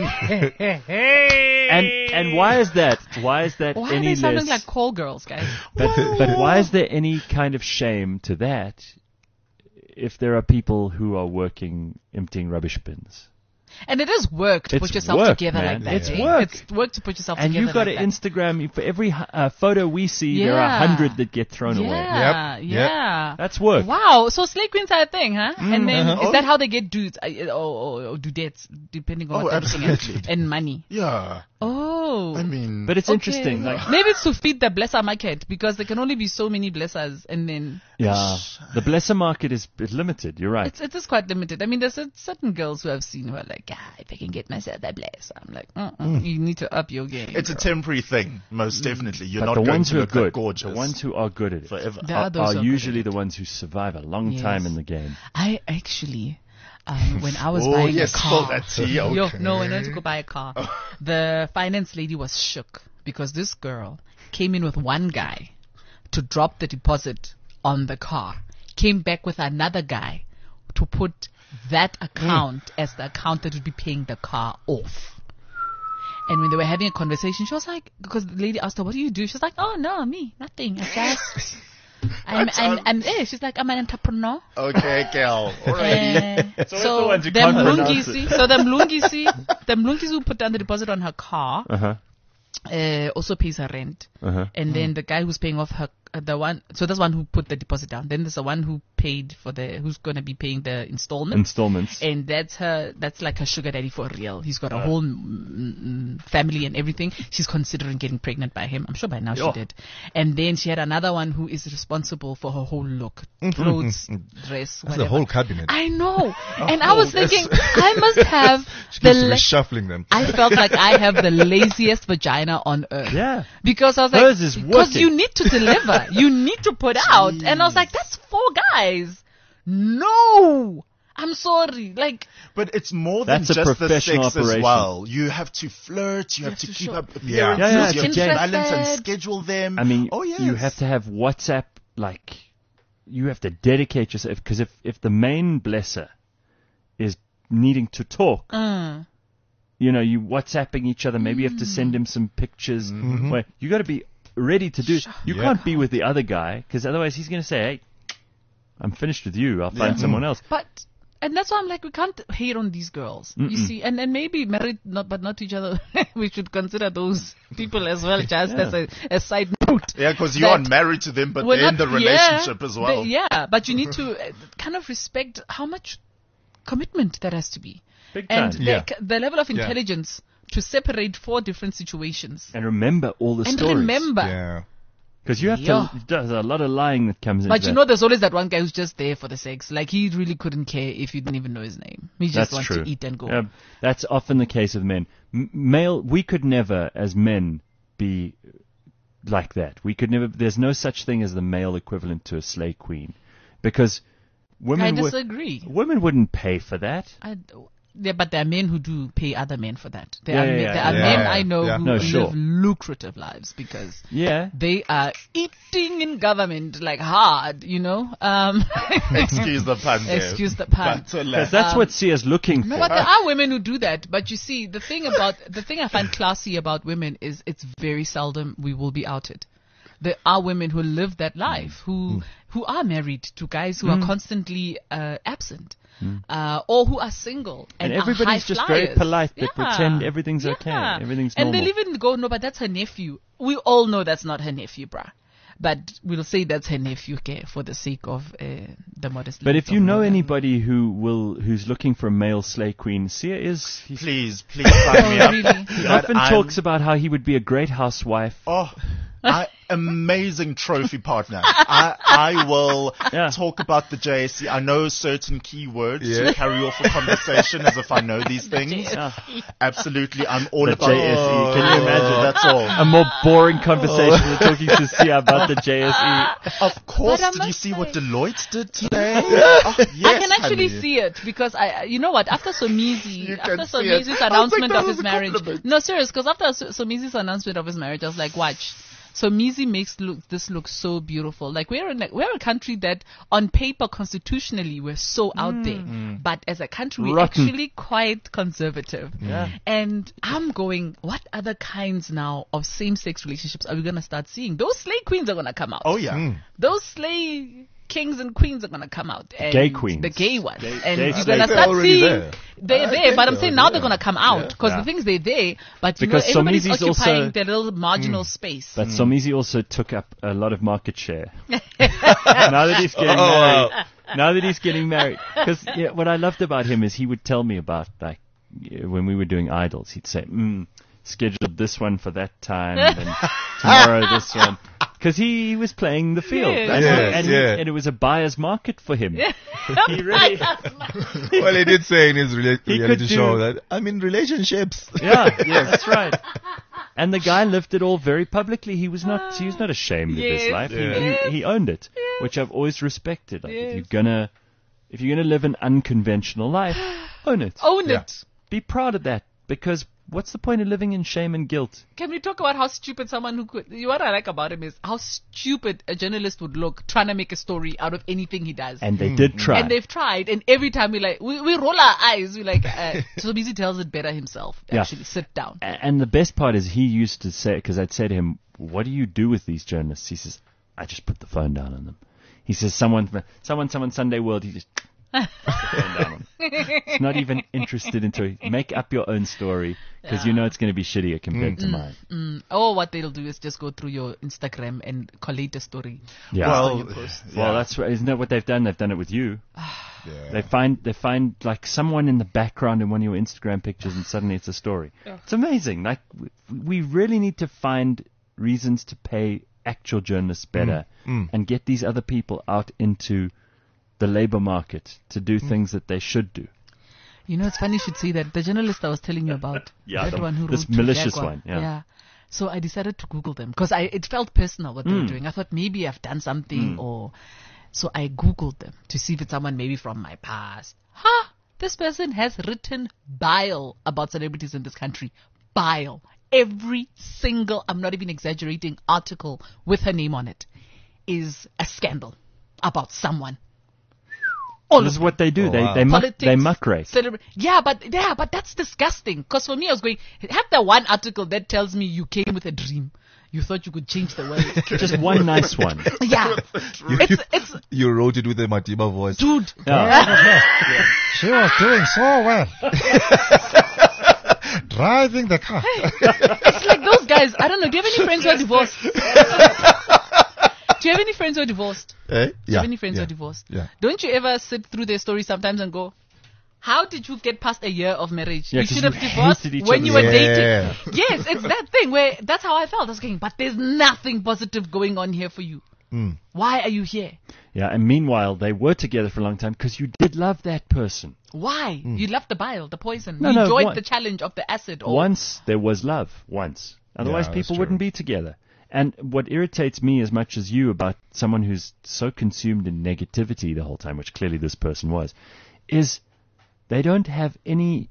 And why is that? Why is that Why any are they sounding less? like call girls, guys? But why is there any kind of shame to that if there are people who are working emptying rubbish bins? And it is work to It's put yourself work, together man. like that. It's eh? work. It's work to put yourself And together you've got like an that. Instagram, for every photo we see, there are 100 that get thrown away. Yeah, Yep. yeah. That's work. Wow, so Slay Queens are a thing, huh? And then is that how they get dudes or dudettes, depending on what they're looking at, absolutely. and money? Yeah. Oh, I mean, But it's okay. interesting. Like, Maybe it's to feed the blesser market because there can only be so many blessers, and then yeah, the blesser market is limited. You're right. it is quite limited. I mean, there's certain girls who I've seen who are like, if I can get myself a bless, I'm like, you need to up your game. it's a temporary thing, most definitely. You're But not the going ones to who are look good, that gorgeous the ones who are good at it, forever. There are those are who are usually good at the ones who survive a long Yes. time in the game. I actually, when I was Oh, buying yes, a car, spill that tea. Yo, Okay. no, when I went to go buy a car, the finance lady was shook because this girl came in with one guy to drop the deposit on the car, came back with another guy to put that account as the account that would be paying the car off. And when they were having a conversation, she was like, because the lady asked her, what do you do? She was like, oh, no, me, nothing. I just, she's like, I'm an entrepreneur. Okay, girl. Alrighty. So the ones who them can't pronounce Mlungisi who put down the deposit on her car Uh-huh. also pays her rent, Uh-huh. and then the guy who's paying off the one. So that's one who put the deposit down. Then there's the one who paid for who's going to be paying the installments. And that's like her sugar daddy for real. He's got a whole family and everything. She's considering getting pregnant by him. I'm sure by now she did. And then she had another one who is responsible for her whole look, clothes, dress, That's whatever. the whole cabinet. I know. And I was thinking, I must have She keeps reshuffling them. I felt like I have the laziest vagina on earth. Yeah. Because I was Hers like, is because working. you need to deliver. You need to put out. And I was like, that's 4 guys. No. I'm sorry. Like, But it's more than That's a just the professional sex operation. as well. You have to flirt. You have to keep show- up Yeah. appearances. Yeah, you have to James. balance and Interested. schedule them. I mean, oh, yes. you have to have WhatsApp, like, you have to dedicate yourself, because if the main blesser is needing to talk, you know, you WhatsApping each other, maybe you have to send him some pictures. Where you got to be ready to do. You can't be with the other guy, because otherwise he's going to say, hey, I'm finished with you. I'll find someone else. and that's why I'm like, we can't hate on these girls. You see, and maybe married, but not to each other. We should consider those people as well, just as a side note. Yeah, because you that aren't married to them, but we're they're in not- the relationship as well. But you need to kind of respect how much commitment that has to be. Big And time. the level of intelligence to separate 4 different situations. And remember all the And stories. remember. Yeah. Because you have Yeah. to, there's a lot of lying that comes into But you that. know, there's always that one guy who's just there for the sex. Like, he really couldn't care if you didn't even know his name. He just That's wants true. to eat and go. That's often the case with men. We could never, as men, be like that. We could never. There's no such thing as the male equivalent to a slay queen, because women I disagree. women wouldn't pay for that. But there are men who do pay other men for that. There Yeah, are, yeah, men, yeah, there are yeah. men I know Yeah. who No, live sure. lucrative lives because Yeah. they are eating in government like hard, you know. Excuse the pun there. Excuse the pun. But, Because that's what Sia's looking No, for. but there are women who do that. But you see, the thing I find classy about women is it's very seldom we will be outed. There are women who live that life, who are married to guys who are constantly absent, or who are single And are everybody's high just flyers. very polite. They Yeah. pretend everything's okay. Yeah. Everything's and normal. they'll even go, no, but that's her nephew. We all know that's not her nephew, bruh. But we'll say that's her nephew, okay, for the sake of the modesty. But if you know anybody who's looking for a male slay queen, Sia Please sign me up. really? he That often talks about how he would be a great housewife. Oh, amazing trophy partner. I will Yeah. talk about the JSE. I know certain keywords Yeah. to carry off a conversation as if I know these things. Absolutely, I'm all The about JSE. Can you imagine? That's all. A more boring conversation than talking to Sia about the JSE. Of course, But I did you must see what say- Deloitte did today? Oh, yes, I can actually honey. see it because you know what? After Somizi, You after can see it. Somizi's I was like, announcement that of was his a marriage, compliment. no, serious, because after Somizi's announcement of his marriage, I was like, watch. Somizi makes this look so beautiful. Like we're a country that, on paper, constitutionally, we're so out there, but as a country, we're Rotten. actually quite conservative. Yeah. And I'm going, what other kinds now of same-sex relationships are we gonna start seeing? Those slay queens are gonna come out. Oh yeah. Those slay kings and queens are gonna come out. And Gay queens. the gay ones, Gay and you're slaves. gonna They're start already seeing there. they're I there. think But I'm so, saying now yeah. they're gonna come out because Yeah. the thing is they're there, but Because everybody's Somizi's occupying also- their little marginal space. But Somizi also took up a lot of market share. Now that he's getting married. Now that he's getting married. Because what I loved about him is he would tell me about, like, when we were doing Idols, he'd say, scheduled this one for that time, and tomorrow this one. Because he was playing the field. Yes. And it was a buyer's market for him. He really... Well, he did say in his He could reality do- show that I'm in relationships. Yeah, yes, that's right. And the guy lived it all very publicly. He was not ashamed of his Yes, life. yes. He owned it, which I've always respected. Like, Yes. if you're gonna live an unconventional life, own it. Own Yeah. it. Be proud of that, because what's the point of living in shame and guilt? Can we talk about how stupid someone who could? What I like about him is how stupid a journalist would look trying to make a story out of anything he does. And they did try. And they've tried, and every time we roll our eyes. We like, so Busy tells it better himself. Yeah. Actually, sit down. And the best part is he used to say, because I'd say to him, "What do you do with these journalists?" He says, "I just put the phone down on them." He says, "Someone Sunday World." He just, It's not even interested into make up your own story because you know it's going to be shittier compared to mine. Or what they'll do is just go through your Instagram and collate a story. Yeah. On your post. Well, that's right. Isn't that what they've done? They've done it with you. Yeah. They find like someone in the background in one of your Instagram pictures, and suddenly it's a story. Yeah. It's amazing. Like we really need to find reasons to pay actual journalists better and get these other people out into the labor market to do things that they should do. You know, it's funny you should say that. The journalist I was telling you about, that one who this wrote to malicious Jaguar. one. Yeah. So I decided to Google them because it felt personal what they were doing. I thought maybe I've done something so I Googled them to see if it's someone maybe from my past. This person has written bile about celebrities in this country. Bile. Every single, I'm not even exaggerating, article with her name on it is a scandal about someone. This is what they do. They Politics, muckrake. But that's disgusting. Because for me, I was going, have the one article that tells me you came with a dream. You thought you could change the world. Just one nice one. Yeah. It's You wrote it with a Matiba voice. dude. She was doing so well. Driving the car. It's like those guys. I don't know. Do you have any friends who are divorced? Do you have any friends who are divorced? Eh? Do you have any friends who are divorced? Yeah. Don't you ever sit through their stories sometimes and go, how did you get past a year of marriage? Yeah, you 'cause should you have divorced hated each when other. you were Yeah. dating. Yes, it's that thing where that's how I felt. I was going, but there's nothing positive going on here for you. Why are you here? Yeah, and meanwhile, they were together for a long time because you did love that person. Why? You loved the bile, the poison. No, you no, enjoyed what- the challenge of the acid. Or Once there was love. Once. Otherwise, Yeah, people that's wouldn't true. be together. And what irritates me as much as you about someone who's so consumed in negativity the whole time, which clearly this person was, is they don't have any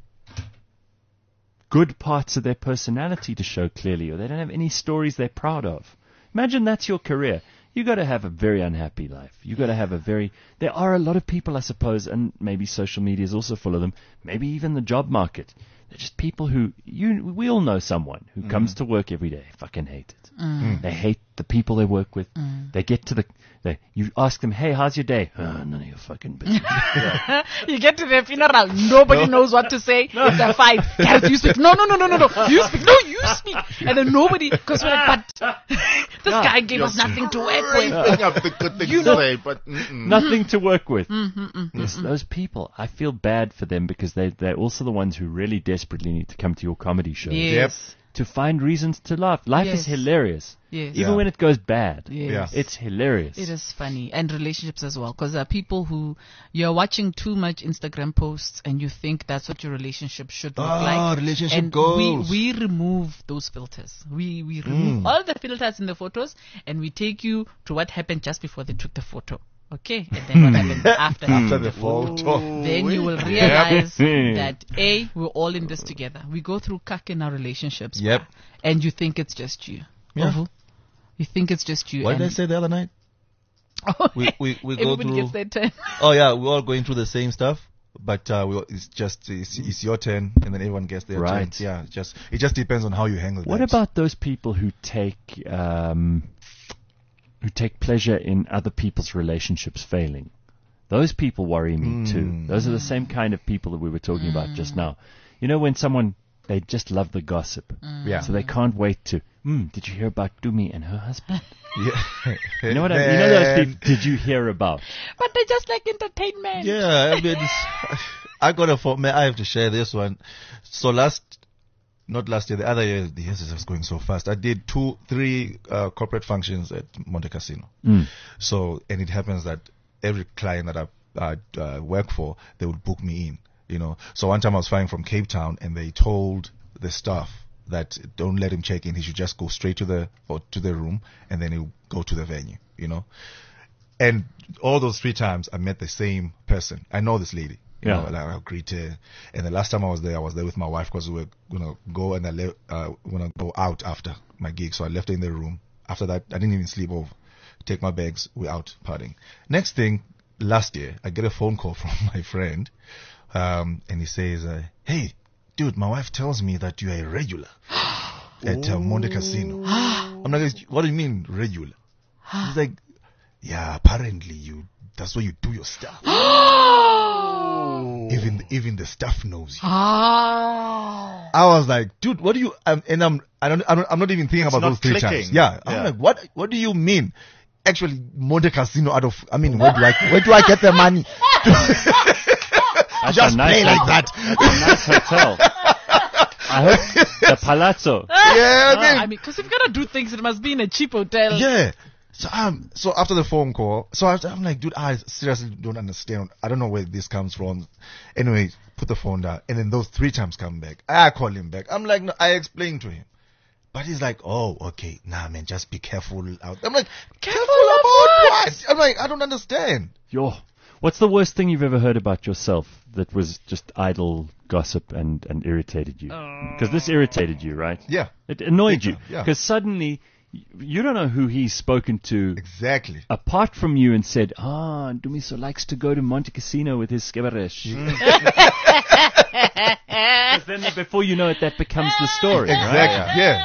good parts of their personality to show clearly, or they don't have any stories they're proud of. Imagine that's your career. You got to have a very unhappy life. You got to have a very. There are a lot of people, I suppose, and maybe social media is also full of them. Maybe even the job market. They're just people who we all know someone who comes to work every day, fucking hate it. They hate the people they work with. They get to you ask them, hey, how's your day? None of your fucking business. you get to their funeral, nobody knows what to say. It's a fight. Gareth, you speak. No. You speak. No, you speak. And then nobody, because we're like, but this guy gave us nothing to work with. Bring up the good things to say, but Nothing to work with. Yes, those people, I feel bad for them because they're also the ones who really desperately need to come to your comedy show Yes. to find reasons to laugh. Life is Yes. hilarious. Yes. Even when it goes bad. Yes. It's hilarious. It is funny. And relationships as well. Because there are people who, you're watching too much Instagram posts and you think that's what your relationship should look like. Relationship And goals. we remove those filters. We remove all the filters in the photos and we take you to what happened just before they took the photo. Okay? And then what happened after they After took the photo. then you will realize that we're all in this together. We go through cuck in our relationships. Yep. And you think it's just you. Yeah. Ovu. You think it's just you. What did I and say the other night? Oh, We go everybody through. gets their turn. Oh yeah, we're all going through the same stuff, but it's your turn, and then everyone gets their turn. Right. Yeah, it just depends on how you handle. What that. about those people who take pleasure in other people's relationships failing? Those people worry me too. Those are the same kind of people that we were talking about just now. You know, when someone, they just love the gossip. Yeah. So they can't wait to, did you hear about Dumi and her husband? Yeah. You know what I mean? You know those people, did you hear about? But they just like entertainment. Yeah, I mean, I got I have to share this one. So not last year, the other year, the years is going so fast. I did 3 corporate functions at Monte Casino. So, and it happens that every client that I work for, they would book me in, you know. So one time I was flying from Cape Town and they told the staff that don't let him check in. He should just go straight to the room and then he'll go to the venue, you know. And all those 3 times I met the same person. I know this lady. You know, like I greet her. And the last time I was there with my wife because we were gonna go and gonna go out after my gig. So I left her in the room. After that, I didn't even sleep over. Take my bags, we're out partying. Next thing, last year, I get a phone call from my friend, and he says, "Hey, dude, my wife tells me that you're a regular at Monte Casino." I'm like, "What do you mean regular?" He's like, "Yeah, apparently you that's where you do your stuff. Even the staff knows you. Ah. I was like, dude, what do you? I'm not even thinking about not those 3 clicking. times. Yeah, I'm Yeah. like, what do you mean? Actually, Monte Casino where do I get the money? That's Just a nice play like hotel. that. A nice hotel. I hope the Palazzo. Yeah, I mean, because if you're gonna do things, it must be in a cheap hotel. Yeah. So after the phone call, I'm like, dude, I seriously don't understand. I don't know where this comes from. Anyway, put the phone down. And then those 3 times come back. I call him back. I'm like, no, I explained to him. But he's like, oh, okay. Nah, man, just be careful out. I'm like, careful about what? I'm like, I don't understand. Yo, what's the worst thing you've ever heard about yourself that was just idle gossip and irritated you? Because this irritated you, right? Yeah. It annoyed you. Yeah. Because suddenly, you don't know who he's spoken to Exactly. apart from you and said, Dumiso likes to go to Monte Casino with his skeberesh. Because then before you know it, that becomes the story. Exactly. Right? Yeah.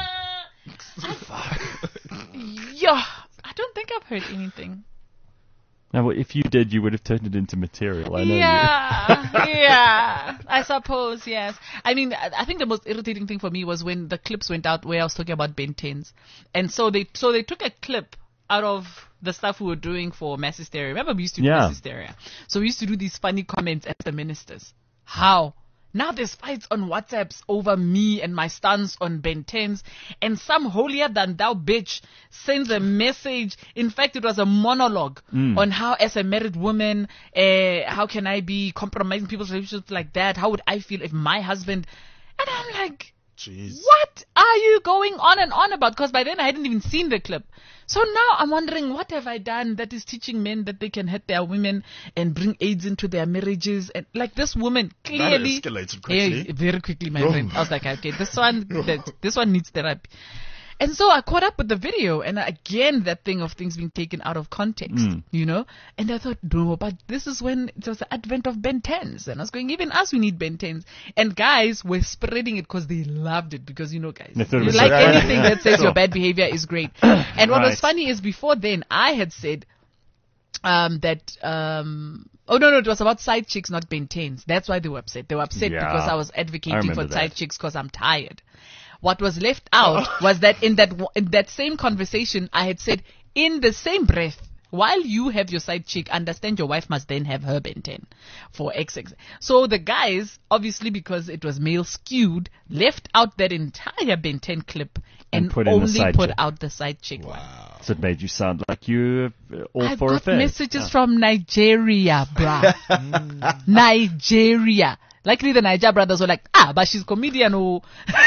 Yeah. I don't think I've heard anything. Now, well, if you did, you would have turned it into material. I know you. Yeah, I suppose, yes. I mean, I think the most irritating thing for me was when the clips went out where I was talking about Ben 10s. And so they took a clip out of the stuff we were doing for Mass Hysteria. Remember we used to do Yeah. Mass Hysteria? So we used to do these funny comments at the ministers. How? Now there's fights on WhatsApps over me and my stance on Ben 10s, and some holier than thou bitch sends a message. In fact, it was a monologue on how, as a married woman, how can I be compromising people's relationships like that? How would I feel if my husband? And I'm like, Jeez. what are you going on and on about? Because by then I hadn't even seen the clip. So now I'm wondering, what have I done that is teaching men that they can hurt their women and bring AIDS into their marriages? And like this woman clearly escalated quickly. Yeah, very quickly, my friend. I was like, okay, this one needs therapy. And so I caught up with the video, and again, that thing of things being taken out of context, you know? And I thought, no, but this is when it was the advent of Ben 10s. And I was going, even us, we need Ben 10s. And guys were spreading it because they loved it. Because, you know, guys, They thought it you was like so funny, anything yeah. that says your bad behavior is great. And what Right. was funny is before then, I had said, oh no, it was about side chicks, not Ben 10s. That's why they were upset. They were upset Yeah. because I was I advocating remember for that. side chicks because I'm tired. What was left out was that in that same conversation, I had said, in the same breath, while you have your side chick, understand your wife must then have her Ben 10 for XX. So the guys, obviously because it was male skewed, left out that entire Ben 10 clip and put in the only side put chick. out the side chick one. So it made you sound like you're all I've for got affairs. messages from Nigeria, bruh. Nigeria. Likely the Niger brothers were like, but she's comedian. Oh.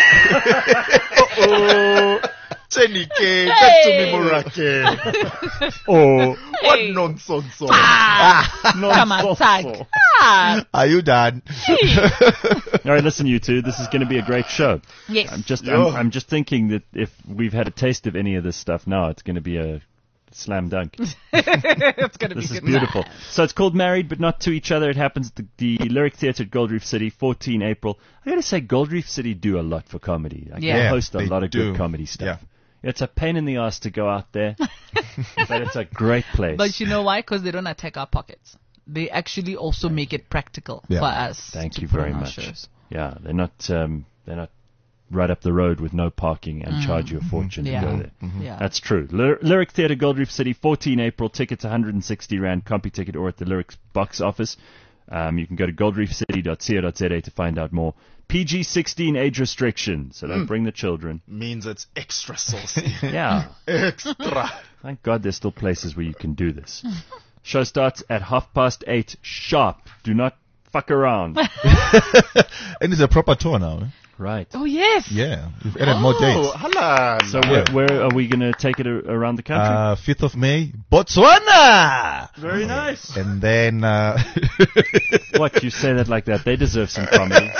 Chenike, Hey. Morake. Oh, What Hey. nonsense. Come on, tag. Are you done? all right. Listen, you two. This is going to be a great show. Yes. I'm just thinking that if we've had a taste of any of this stuff now, it's going to be a slam dunk. It's going to be This is good. beautiful. So it's called Married But Not to Each Other. It happens at the Lyric Theatre at Gold Reef City, 14 April. I got to say, Gold Reef City do a lot for comedy. Like, Yeah. They host a they lot of do. good comedy stuff. Yeah. It's a pain in the ass to go out there, but it's a great place. But you know why? Because they don't attack our pockets. They actually also make it practical Yeah. for us. Thank to you put very on our much. shows. Yeah, they're not right up the road with no parking and charge you a fortune Yeah. to go there. Yeah. That's true. Lyric Theatre, Gold Reef City, 14 April. Tickets 160 Rand, Compy Ticket, or at the Lyric box office. You can go to goldreefcity.co.za to find out more. PG-16 age restriction, so don't bring the children. Means it's extra saucy. Yeah. Extra. Thank God there's still places where you can do this. Show starts at 8:30 sharp. Do not fuck around. And it's a proper tour now. Eh? Right. Oh, yes. Yeah. We've added more dates. Oh, hello. So where are we going to take it around the country? 5th of May, Botswana! Very nice. And then, What, you say that like that? They deserve some comedy.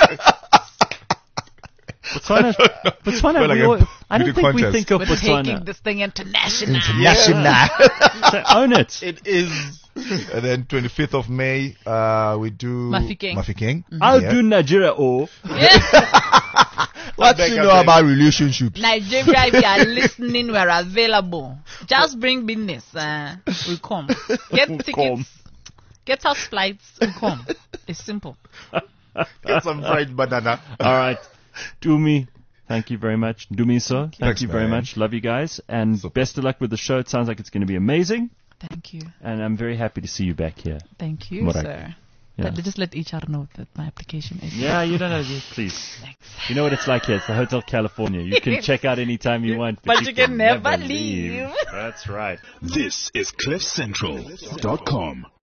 Botswana, Well, like a I don't beauty think we contest. think of We're taking Botswana. this thing international. International. So own it. It is. And then 25th of May, we do Mafikeng. I'll Yeah. do Nigeria or What you know about relationships? Nigeria, if you are listening, we're available. Just bring business. We'll come. Get tickets. Get us flights and come. It's simple. Get some fried banana. All right. Dumi, thank you very much. Dumiso, thank Thanks, you very man. much. Love you guys. And best of luck with the show. It sounds like it's going to be amazing. Thank you. And I'm very happy to see you back here. Thank you, Morak. sir. Yeah. Just let HR know that my application is. Yeah, you don't know. Please. Thanks. You know what it's like here. It's the Hotel California. You can check out anytime you want. But you can never leave. That's right. This is CliffCentral.com.